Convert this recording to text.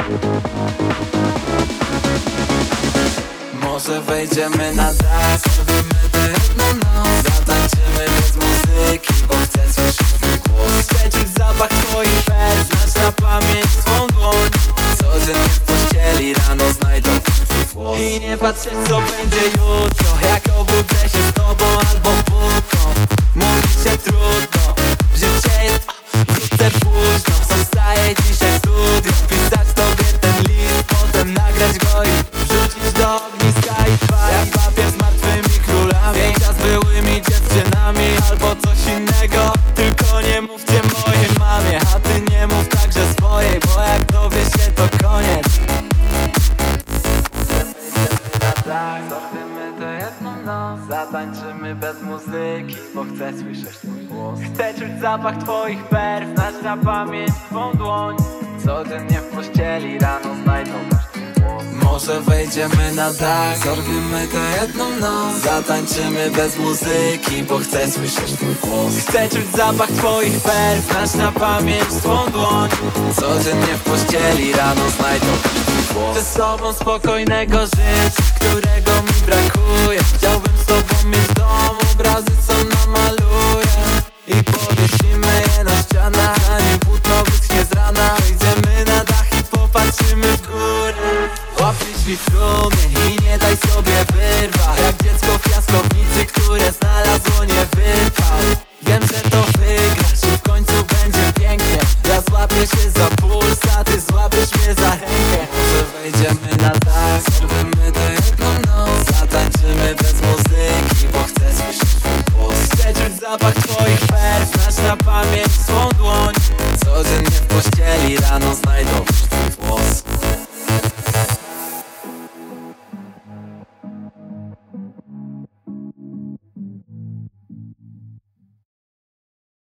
Może wejdziemy na dach, zrobimy to jedną noc. Zatańczymy bez muzyki, bo chcę słyszeć twój głos. Chcę czuć zapach twoich per, znać na pamięć twą dłoń. Codziennie w pościeli rano znajdą twój głos. I nie patrzeć co będzie jutro, jak obudzę się z tobą albo płótno. Mówi się trudno, życie jest wkrótce późno. Zostaje dzisiaj w studiu, pisać tobie ten list, potem nagrać go i wrzucić do ogniska i trwać jak papier z martwymi królami, zdjęcia z byłymi dziewczynami albo coś innego. Tylko nie mówcie mojej mamie, a ty nie mów także swojej, bo jak dowie się to koniec. Zrobimy to jedną noc. Zatańczymy bez muzyki, bo chcę słyszeć twój głos. Chcę czuć zapach twoich perf, znać na pamięć twą dłoń. Codziennie w pościeli rano znajdą twój głos. Może wejdziemy na dach, zrobimy to jedną noc. Zatańczymy bez muzyki, bo chcę słyszeć twój głos. Chcę czuć zapach twoich perf, znać na pamięć twą dłoń. Codziennie w pościeli rano znajdą twój głos. Ze sobą spokojnego życia, którego mi brakuje. Chciałbym z tobą mieć dom, obrazy co namaluję i powiesimy je na ścianach, zanim płótno wyschnie z rana. Wejdziemy na dach i popatrzymy w górę. Łap myśli w trumie i nie daj sobie wyrwać, jak dziecko w piaskownicy, które znalazło niewypał. Wiem, że to wygrasz i w końcu będzie pięknie. Ja złapię się za puls, a ty złapiesz mnie za rękę. Może wejdziemy na dach, zrobimy to jedną noc. Zatańczymy bez muzyki, bo chcę słyszeć twój głos. Chcę czuć zapach twoich perf, znać na pamięć swą dłoń. Codziennie w pościeli rano znajdą